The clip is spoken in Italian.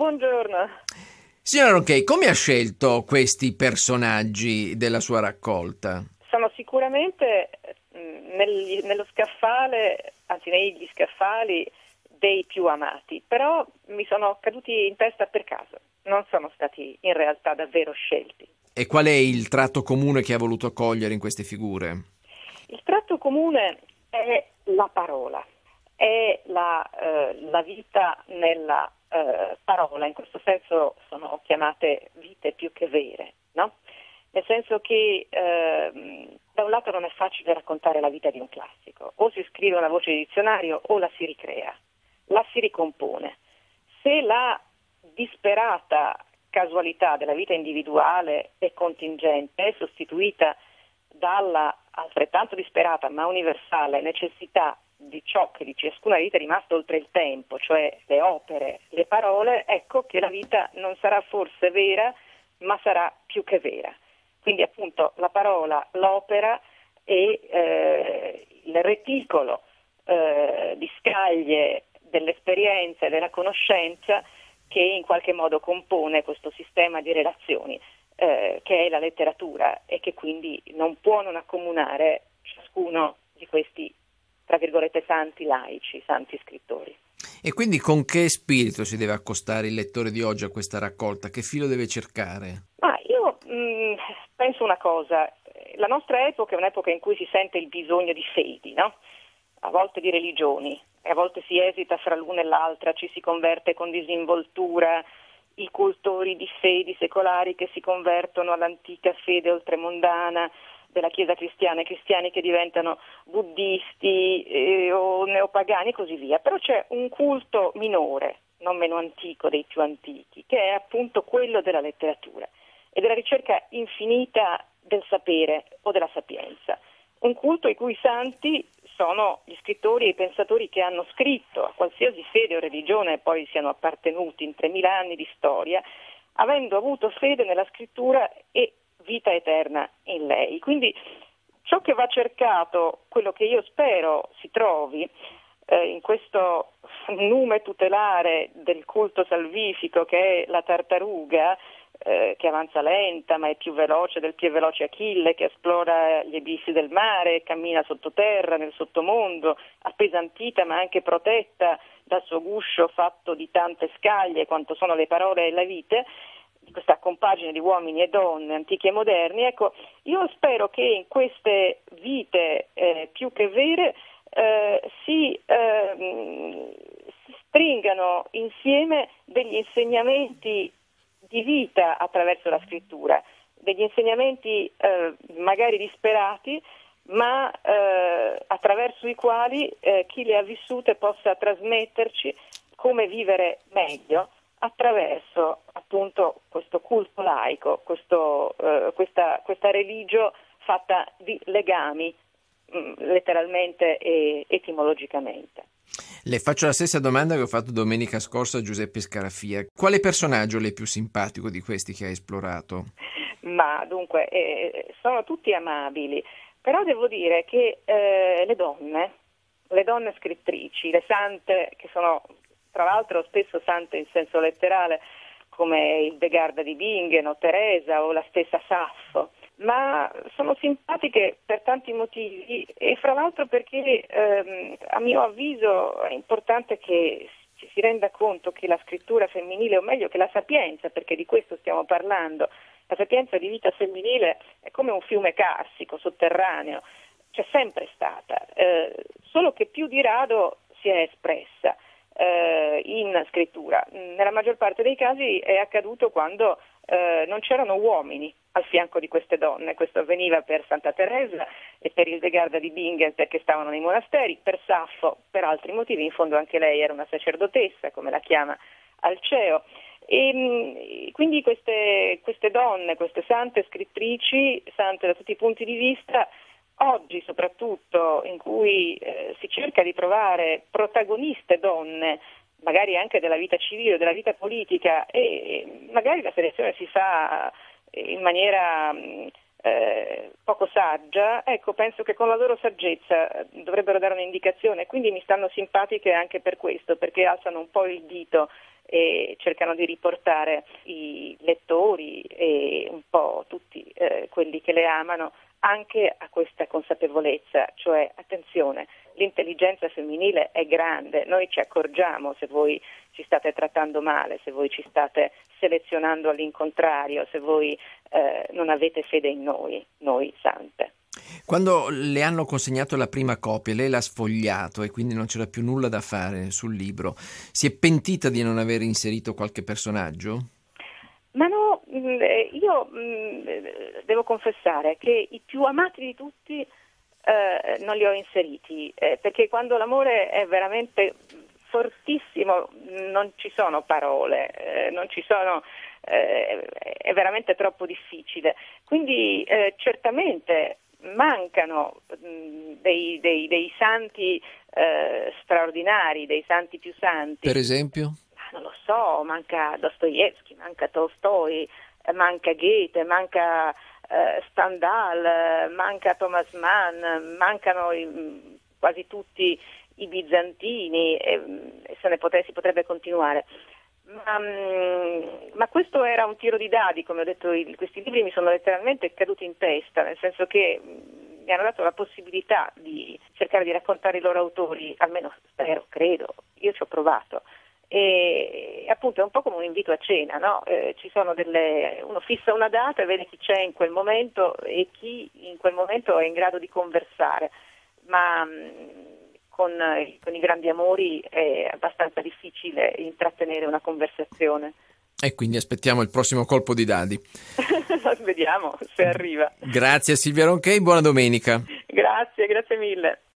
Buongiorno. Signora Ronchey, come ha scelto questi personaggi della sua raccolta? Sono sicuramente nello scaffale, anzi negli scaffali dei più amati, però mi sono caduti in testa per caso, non sono stati in realtà davvero scelti. E qual è il tratto comune che ha voluto cogliere in queste figure? Il tratto comune è la parola, è la vita nella parola, in questo senso sono chiamate vite più che vere, no? Nel senso che da un lato non è facile raccontare la vita di un classico, o si scrive una voce di dizionario o la si ricrea, la si ricompone. Se la disperata casualità della vita individuale e contingente è sostituita dalla altrettanto disperata ma universale necessità di ciò che di ciascuna vita è rimasto oltre il tempo, cioè le opere, le parole, ecco che la vita non sarà forse vera, ma sarà più che vera. Quindi appunto la parola, l'opera e il reticolo di scaglie dell'esperienza e della conoscenza che in qualche modo compone questo sistema di relazioni che è la letteratura e che quindi non può non accomunare ciascuno di questi, tra virgolette, santi laici, santi scrittori. E quindi con che spirito si deve accostare il lettore di oggi a questa raccolta? Che filo deve cercare? Ma io penso una cosa, la nostra epoca è un'epoca in cui si sente il bisogno di fedi, no? A volte di religioni, e a volte si esita fra l'una e l'altra, ci si converte con disinvoltura, i cultori di fedi secolari che si convertono all'antica fede oltremondana della Chiesa cristiana, e cristiani che diventano buddisti o neopagani e così via. Però c'è un culto minore, non meno antico dei più antichi, che è appunto quello della letteratura e della ricerca infinita del sapere o della sapienza. Un culto i cui santi sono gli scrittori e i pensatori che hanno scritto a qualsiasi fede o religione poi siano appartenuti in 3000 anni di storia, avendo avuto fede nella scrittura e vita eterna in lei. Quindi ciò che va cercato, quello che io spero si trovi in questo nume tutelare del culto salvifico che è la tartaruga, che avanza lenta ma è più veloce del più veloce Achille, che esplora gli abissi del mare, cammina sottoterra nel sottomondo, appesantita ma anche protetta dal suo guscio fatto di tante scaglie quanto sono le parole e la vite, di questa compagine di uomini e donne antichi e moderni. Ecco, io spero che in queste vite più che vere si stringano insieme degli insegnamenti di vita attraverso la scrittura, degli insegnamenti magari disperati, ma attraverso i quali chi le ha vissute possa trasmetterci come vivere meglio attraverso appunto questo culto laico, questa religio fatta di legami, letteralmente e etimologicamente. Le faccio la stessa domanda che ho fatto domenica scorsa a Giuseppe Scarafia. Quale personaggio le è più simpatico di questi che ha esplorato? Ma dunque, sono tutti amabili, però devo dire che le donne scrittrici, le sante, che sono tra l'altro spesso sante in senso letterale, come Hildegarda di Bingen o Teresa o la stessa Saffo, ma sono simpatiche per tanti motivi e fra l'altro perché a mio avviso è importante che ci si renda conto che la scrittura femminile, o meglio che la sapienza, perché di questo stiamo parlando, la sapienza di vita femminile è come un fiume carsico, sotterraneo, c'è sempre stata, solo che più di rado si è espressa in scrittura. Nella maggior parte dei casi è accaduto quando non c'erano uomini al fianco di queste donne. Questo avveniva per Santa Teresa e per Hildegarda di Bingen perché stavano nei monasteri, per Saffo per altri motivi, in fondo anche lei era una sacerdotessa, come la chiama Alceo. E quindi queste donne, queste sante scrittrici, sante da tutti i punti di vista, oggi soprattutto in cui si cerca di trovare protagoniste donne, magari anche della vita civile, della vita politica, e magari la selezione si fa in maniera poco saggia, ecco, penso che con la loro saggezza dovrebbero dare un'indicazione, quindi mi stanno simpatiche anche per questo, perché alzano un po' il dito e cercano di riportare i lettori e un po' tutti quelli che le amano anche a questa consapevolezza, cioè attenzione, l'intelligenza femminile è grande, noi ci accorgiamo se voi ci state trattando male, se voi ci state selezionando all'incontrario, se voi non avete fede in noi sante. Quando le hanno consegnato la prima copia, lei l'ha sfogliato e quindi non c'era più nulla da fare sul libro. Si è pentita di non aver inserito qualche personaggio? Ma no, io devo confessare che i più amati di tutti non li ho inseriti, perché quando l'amore è veramente fortissimo non ci sono parole, non ci sono, è veramente troppo difficile. Quindi certamente mancano dei santi straordinari, dei santi più santi. Per esempio? Non lo so, manca Dostoevskij, manca Tolstoi, manca Goethe, manca Stendhal, manca Thomas Mann, mancano quasi tutti i bizantini e si potrebbe continuare. Ma questo era un tiro di dadi, come ho detto, questi libri mi sono letteralmente caduti in testa, nel senso che mi hanno dato la possibilità di cercare di raccontare i loro autori, almeno spero, credo, io ci ho provato. E appunto è un po' come un invito a cena, no? Uno fissa una data e vede chi c'è in quel momento e chi in quel momento è in grado di conversare, ma con i grandi amori è abbastanza difficile intrattenere una conversazione. E quindi aspettiamo il prossimo colpo di dadi. Vediamo se arriva. Grazie a Silvia Ronchey, buona domenica. Grazie mille.